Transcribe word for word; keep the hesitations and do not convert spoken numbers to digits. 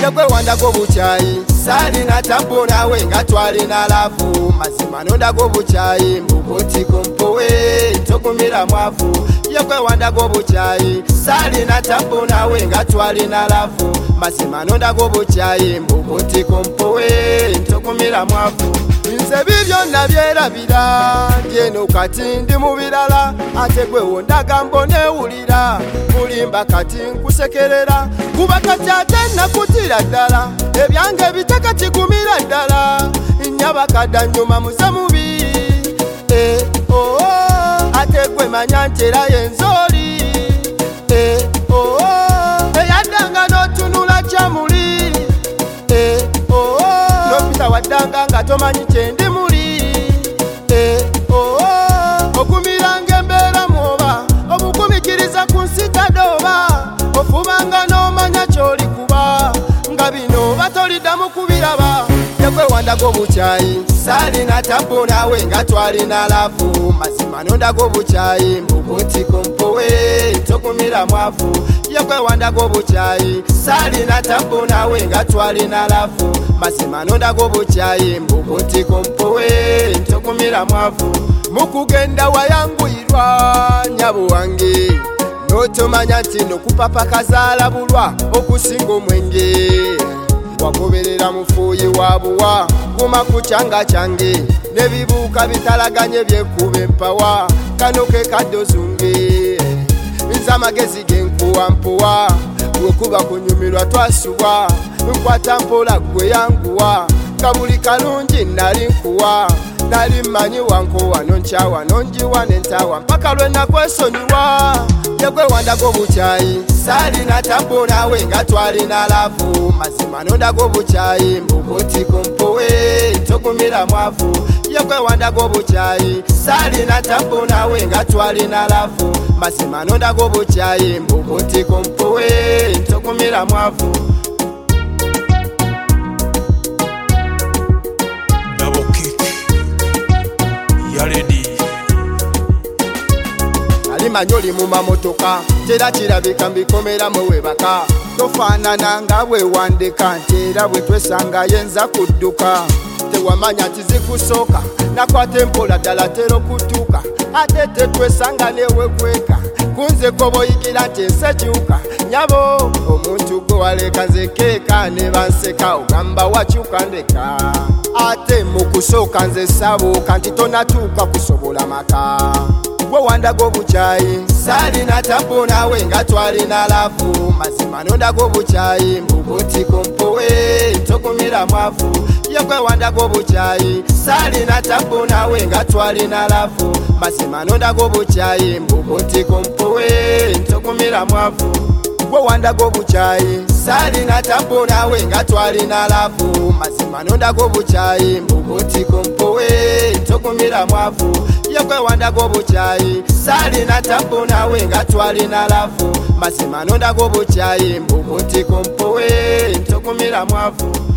yegwe wandako buchayi sali na tabu nawe nga twalina lavu mazima nondako buchayi mbukuti kumpowe tokumira mwavu yegwe wandako buchayi sali na tabu nawe nga twalina lavu mazima nondako buchayi mbukuti kumpowe tokumira mwavu nze bibyo nabyerabira byeno kati ndi mu birala ate gwe wondaga mbonewulira mulimba kati nkusekerera kuba kati ate nakutira ddala ebyange bitakati kumira ddala nyabakadda nyuma muze mubi eh, oh, oh. ate gwe manya ntera yenzoli eh, oh, oh. eyaddanga n'otunula kyamuli eh, oh, oh. nopita waddanga nga tomanyi kyendi muli eh, oh, oh. okumiranga embeera mwoba obukumikiriza ku nsitadoba ofubanga n'omanya kyoli kuba nga bino batoliddamu kubiraba yegwe wandako buchayi salina tabu nawe nga twalina lavu mazima nondako buchayi mbukuti kumpowe tokumira mwavu yegwe wandako buchayi salina tabu nawe nga twalina lavu mazima nondako buchayi mbukuti kumpowe tokumira mwavu mukugenda wayanguyirwa nyabo wange notomanya nti nokupapa kazaala bulwa okusinga omwenge wagoberera mufuuyi wa buwa guma ku kyanga kyange nebibuuka bitalaganye byekuba empawa kano ke kaddozunge nze amagezi genkuwa mpuwa bwekuba kunyumirwa twasubwa nkwata mpola gwe yanguwa nga buli kalungi nali nkuwa nali mmanyi wankuwa nonkyawa nonjiwa nentawa mpaka lwe nakwesonyiwa yegwe wandako buchayi salina tabu nawe nga twalina lavu mazima nondako buchayi mbukuti kumpowe tokumira mwavu yegwe wandako buchayi salina tabu nawe nga twalina lavu mazima nondako buchayi mbukuti kumpowe tokumira mwavu manyoli mu mamotoka tera kirabika mbikomera mwe webaka tofaanana nga bwe wandika ntera bwe twesanga yenza kudduka tewamanya tizikusooka nakwata empola ddala tero kutuuka ate tetwesanga newekweka kunze koboyigira nti ensekyuka nyabo omuntu gwe waleka nzekeeka ne banseka ogamba wakyuka ndeka ate mu kusooka nze sabuuka nti tonatuuka kusobola maka gwe wandako buchayi salina tabu nawe nga twalina lavu mazima nondako buchayi mbukuti kumpowe tokumira mwavu yegwe wandako buchayi salina tabu nawe nga twalina lavu mazima nondako buchayi mbukuti kumpowe tokumira mwavu gwe wandako buchayi salina tabu nawe nga twalina lavu mazima nondako buchayi mbukuti kumpowe tokumira mwavu yegwe wandako buchayi salina tabu nawe nga twalina lavu mazima nondako buchayi mbukuti kumpowe tokumira mwavu